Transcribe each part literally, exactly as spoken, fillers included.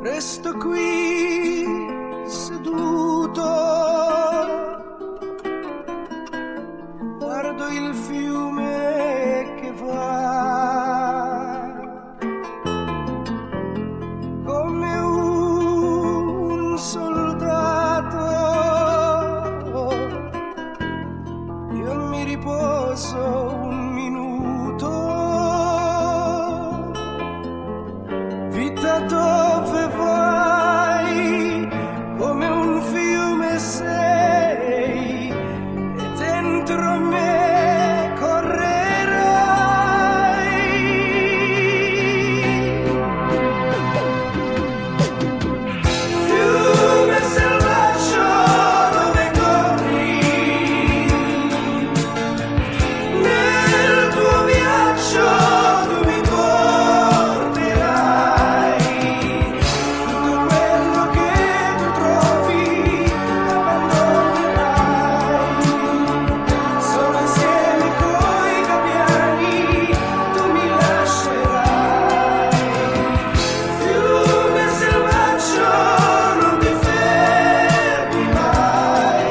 Resto qui seduto, guardo il fiume che va come un soldato. Io mi riposo un minuto, vita dove vai, come un fiume sei, e dentro me correrai. Fiume selvaggio dove corri, nel tuo viaggio tu mi porterai. Tutto quello che tu trovi abbandonerai. Solo insieme coi gabbiani tu mi lascerai. Fiume selvaggio, non ti fermi mai.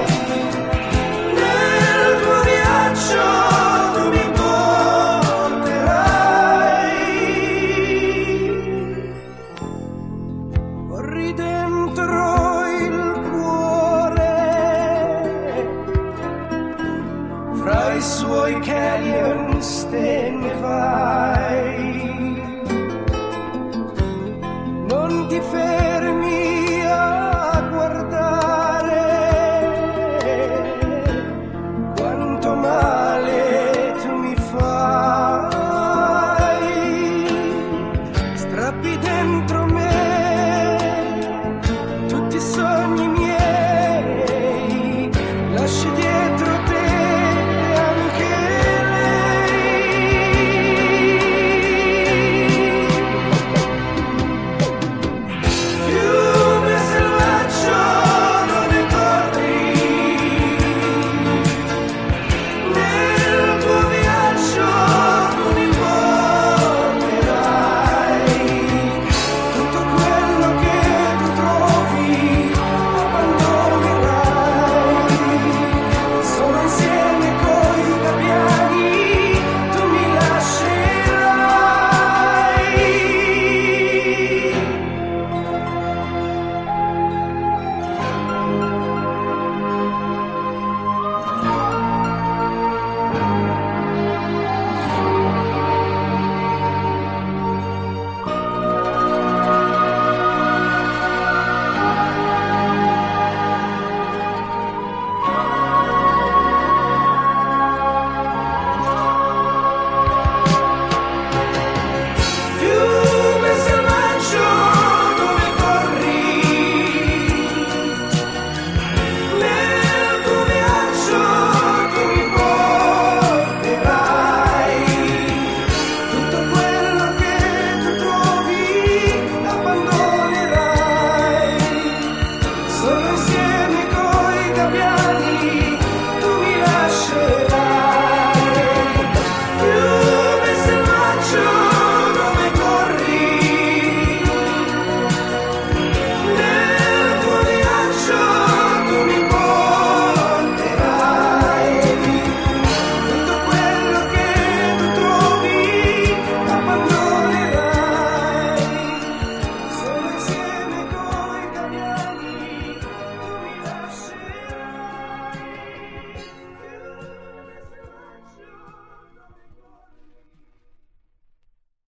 Nel tuo viaggio tu mi porterai. Corri dentro il cuore, fra i suoi canyons te ne vai. Non ti fermi